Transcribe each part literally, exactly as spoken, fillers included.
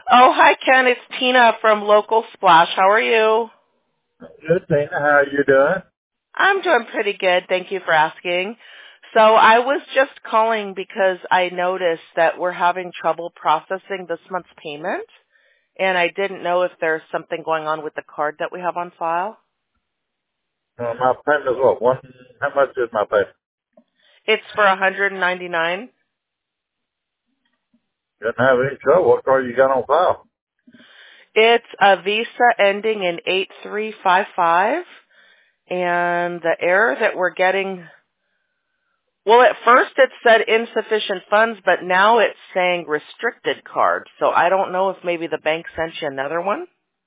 Oh, hi, Ken. It's Tina from Local Splash. How are you? Good, Tina. How are you doing? I'm doing pretty good. Thank you for asking. So I was just calling because I noticed that we're having trouble processing this month's payment, and I didn't know if there's something going on with the card that we have on file. Uh, my payment is what? One? How much is my payment? It's for one hundred ninety-nine dollars. Didn't have any trouble. What car you got on file? It's a Visa ending in eight three five five, and the error that we're getting. Well, at first it said insufficient funds, but now it's saying restricted card. So I don't know if maybe the bank sent you another one.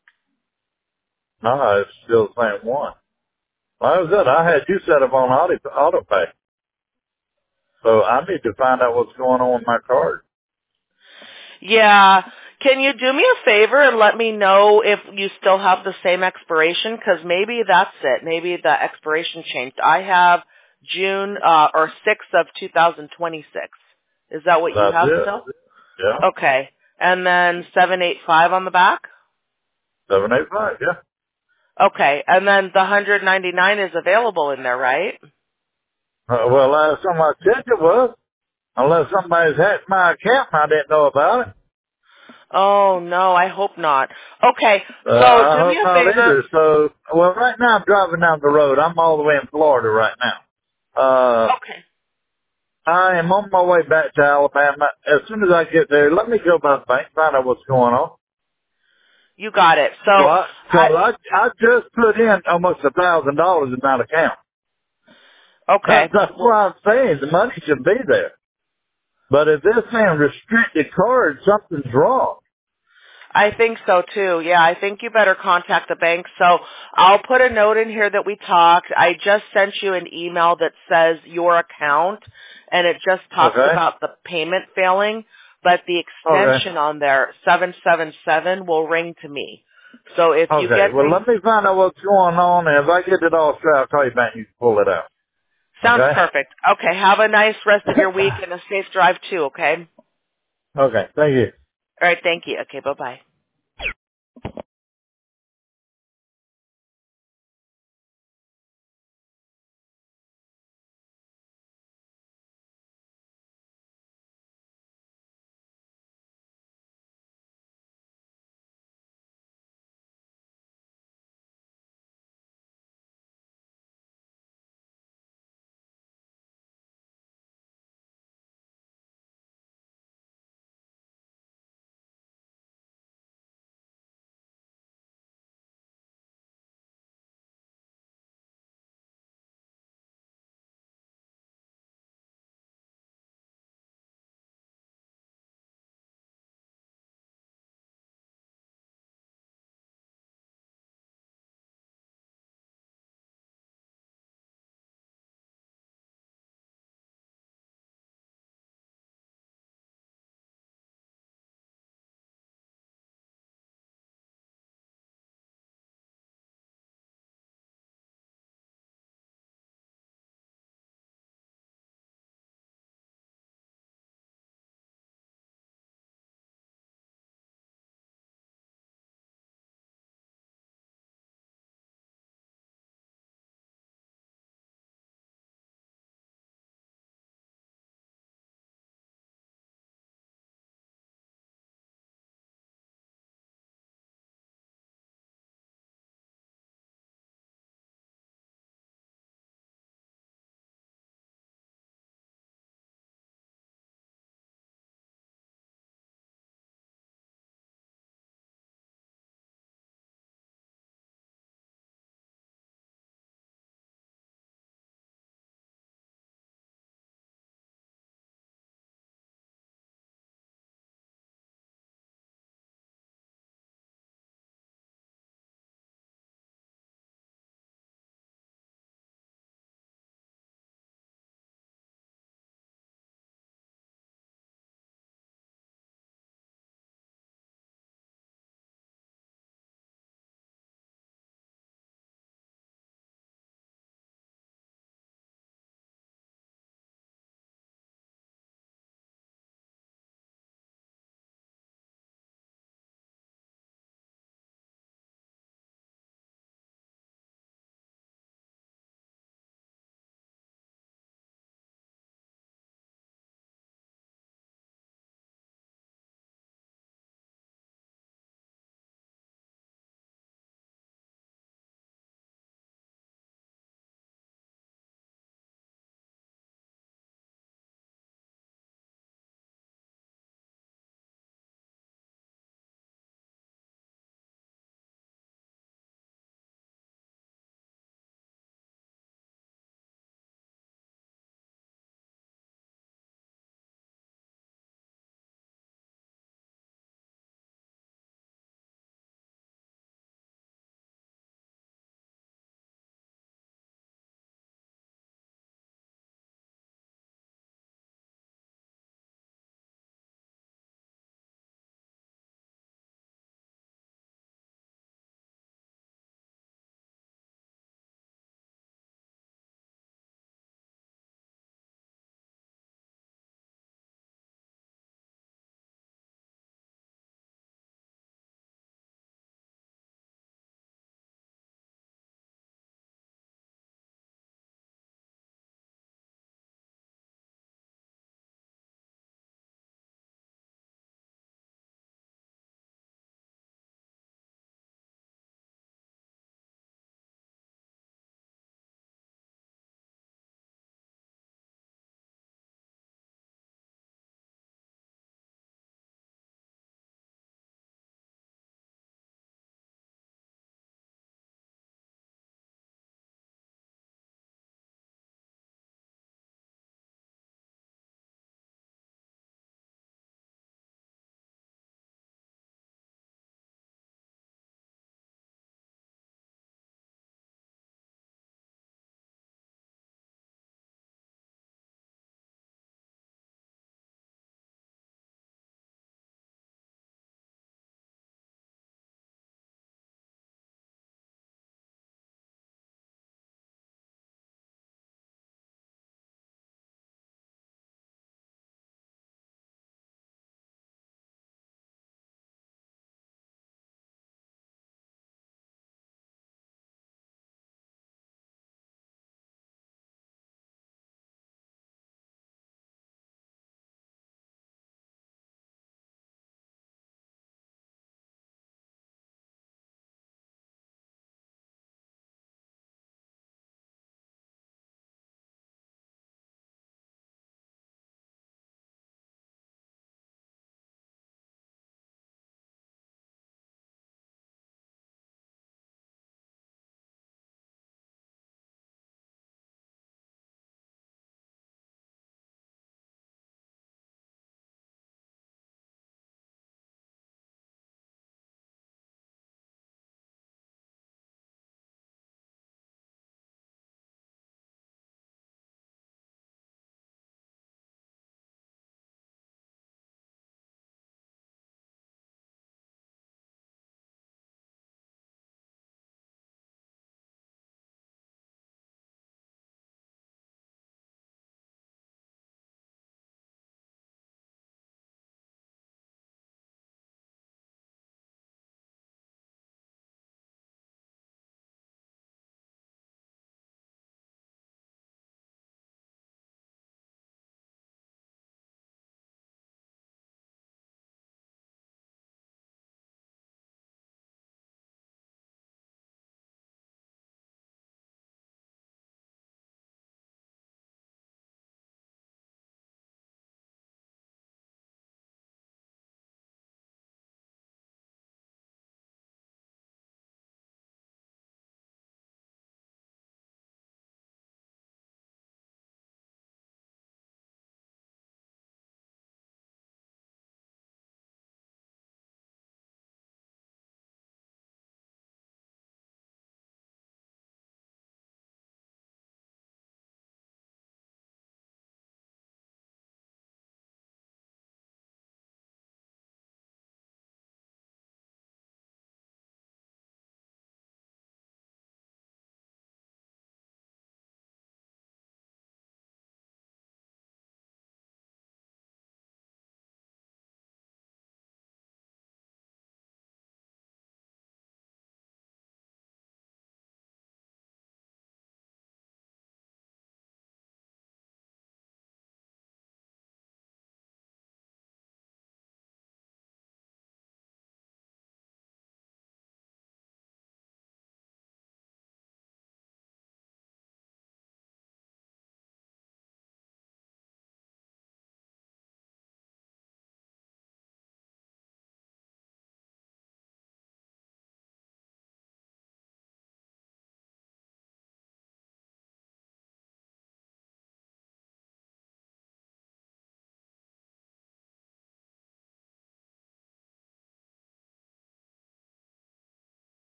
No, it's still the same one. Well, that was it. I had you set up on auto, auto pay. So I need to find out what's going on with my card. Yeah. Can you do me a favor and let me know if you still have the same expiration? Because maybe that's it. Maybe the expiration changed. I have June uh, or sixth of two thousand twenty-six. Is that what you That's have it. still? Yeah. Okay. And then seven eight five on the back? seven eight five, yeah. Okay. And then the one hundred ninety-nine is available in there, right? Uh, well, last time I checked it was, unless somebody's hacked my account and I didn't know about it. Oh, no, I hope not. Okay, Uh, so I do me hope a not favor. either. So, well, right now I'm driving down the road. I'm all the way in Florida right now. Uh, Okay. I am on my way back to Alabama. As soon as I get there, let me go by the bank, find out what's going on. You got it. So, So I, so I, I, I just put in almost a thousand dollars in that account. That, okay. that's what Well, I'm saying. The money should be there. But if they're saying restricted cards, something's wrong. I think so too. Yeah, I think you better contact the bank. So I'll put a note in here that we talked. I just sent you an email that says your account, and it just talks Okay? about the payment failing, but the Okay. extension on there, seven seven seven, will ring to me. So if you Okay. get Well, things, let me find out what's going on, and if I get it all straight, I'll call you back and you can pull it out. sounds Okay? perfect. Okay, have a nice rest of your week and a safe drive too, okay? Okay. Thank you. All right, thank you. Okay, bye-bye.